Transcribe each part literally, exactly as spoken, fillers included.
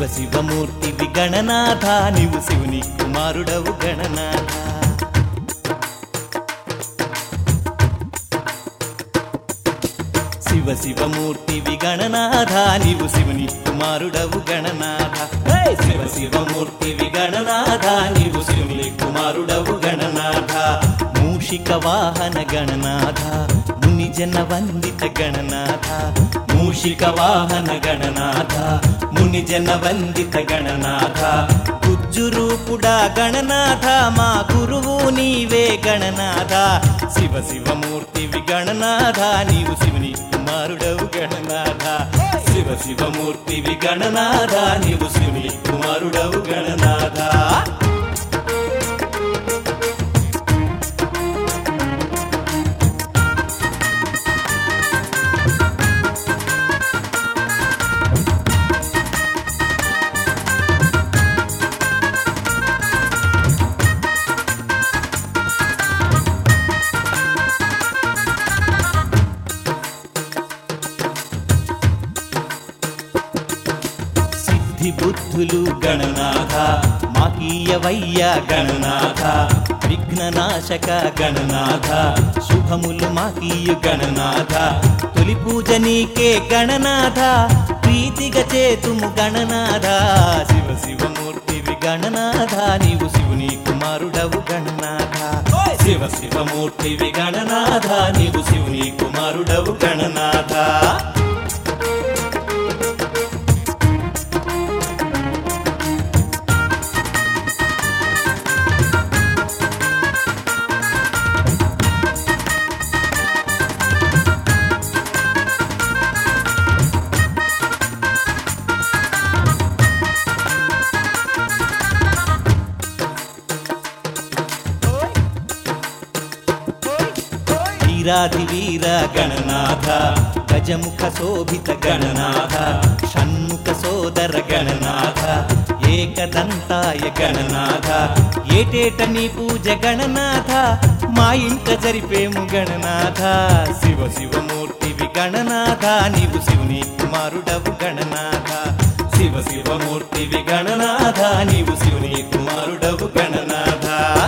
శివమూర్తివి గణనాథ నీవు శివుని కుమారుడవు గణనాథ. శివ శివమూర్తివి గణనాథ నీవు శివుని కుమారుడవు గణనాథ. శివ శివమూర్తివి గణనాథ నీవు శివుని కుమారుడవు గణనాథ. మూషిక వాహన గణనాథ మునిజన వందిత గణనాథ. మూషిక వాహన గణనాథ మునిజన వందిత గణనాథ. గుజ్జురూపుడా గణనాథ మా గురువు నీవే గణనాథ. శివ శివమూర్తివి గణనాథ నీవు శివుని కుమారుడవు గణనాథ. శివ శివమూర్తివి గణనాథ నీవు శివుని కుమారుడవు గణనాథ. బుద్ధులు గణనాథ మాకీయవయ్య గణనాథ. విఘ్ననాశక గణనాథ శుభములు మాకీయు గణనాథ. తొలి పూజ నీకే గణనాథ ప్రీతిగా చేతుము గణనాథ. శివ శివమూర్తివి గణనాథ నీవు శివుని కుమారుడవు గణనాథ. శివ శివమూర్తివి గణనాథ నీవు శివుని కుమారుడవు గణనాథ. వీరాధి వీర గణనాథ గజముఖ శోభిత గణనాథ. షణ్ముఖ సోదర గణనాథ ఏకదంతాయ గణనాథ. ఏటేట నీ పూజ గణనాథ మా ఇంట జరిపేము గణనాథ. శివ శివమూర్తివి గణనాథ నీవు శివుని కుమారుడవు గణనాథ. శివ శివమూర్తివి గణనాథ నీవు శివుని కుమారుడవు గణనాథ.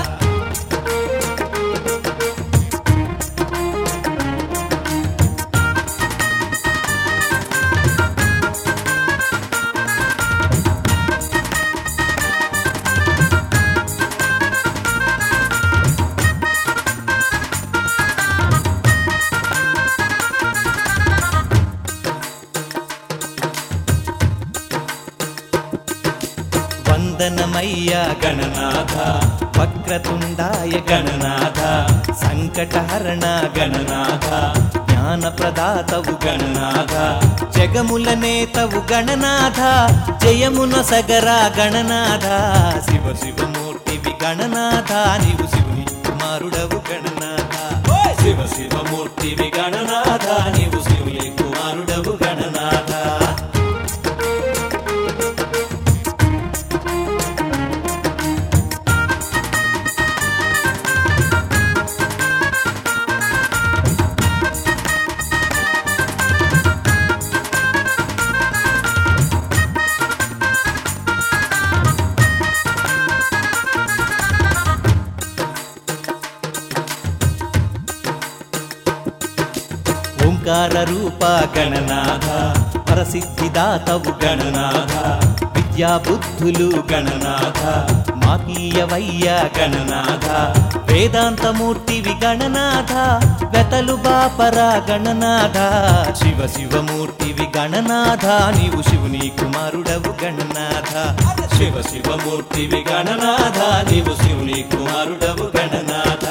వందనమయ్య గణనాథ వక్రతుండాయ గణనాథ. సంకటహరణ గణనాథ జ్ఞానప్రదాతవు గణనాథ. జగముల నేతవు గణనాథ జయమున సగరా గణనాథ. శివ శివమూర్తివి గణనాథ నీవు శివుని కుమారుడవు గణనాథ. శివ శివమూర్తివి గణనాథ నీవు శివుని కుమారుడవు గణనాథ. ఓంకార రూప గణనాథ పరసిద్ధిదాతవు గణనాథ. విద్యా బుద్ధులు గణనాథ మాకీయవయ్య గణనాథ. వేదాంతమూర్తివి గణనాథ వెతలు బాపరా గణనాథ. శివ శివమూర్తివి గణనాథ నీవు శివుని కుమారుడవు గణనాథ. శివ శివమూర్తివి గణనాథ నీవు శివుని కుమారుడవు గణనాథ.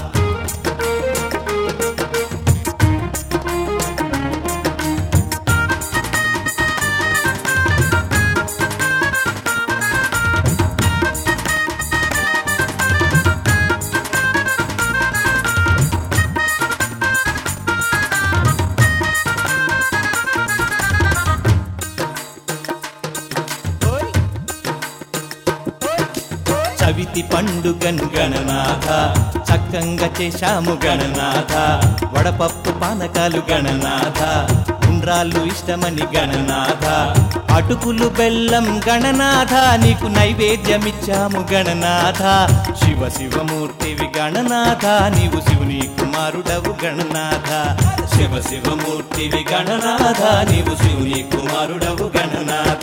చవితి పండుగను గణనాథ చక్కంగా చేశాము గణనాథ. వడపప్పు పానకాలు గణనాథ ఉండ్రాళ్ళు ఇష్టమని గణనాథ అటుకులు బెల్లం గణనాథ నీకు నైవేద్యమిచ్చాము గణనాథ శివ శివమూర్తివి గణనాథ నీవు శివుని కుమారుడవు గణనాథ శివ శివమూర్తివి గణనాథ నీవు శివుని కుమారుడవు గణనాథ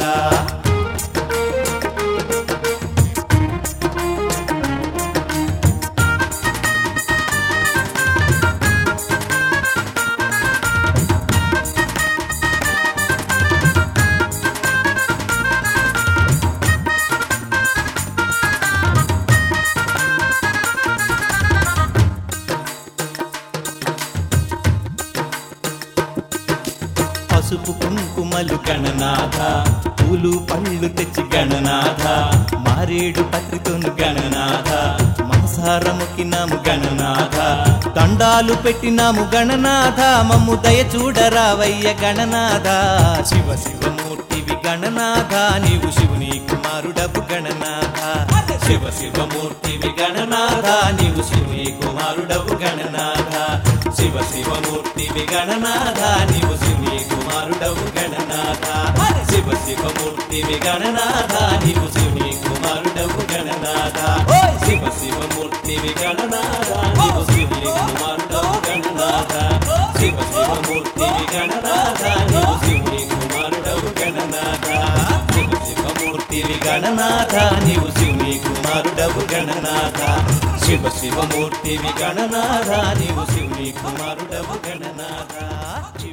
పసుపు కుంకుమలు గణనాథ పూలు పళ్ళు తెచ్చి గణనాథ మారేడు పత్రితోను గణనాథ మనసారముకినాము గణనాథ దండాలు పెట్టినాము గణనాథ మమ్ము దయ చూడరావయ్య గణనాథ శివ శివమూర్తివి గణనాథ నీవు శివుని కుమారుడవు గణనాథ శివ శివమూర్తివి గణనాథ నీవు శివుని కుమారుడవు గణనాథ శివ శివమూర్తివి గణనాథ నీవు శివుని కుమారుడవు గణనాథ శివ శివమూర్తివి గణనాథ నీవు శివుని కుమారుడవు గణనాథ శివ శివమూర్తివి గణనాథ నీవు శివుని కుమారుడవు గణనాథ శివ శివమూర్తివి గణనాథ నీవు శివుని కుమారుడవు గణనాథ శివ శివమూర్తివి గణనాథ నీవు శివుని కుమారుడవు గణనాథ శివ శివమూర్తివి గణనాథ నీవు శివుని కుమారుడవు గణనాథ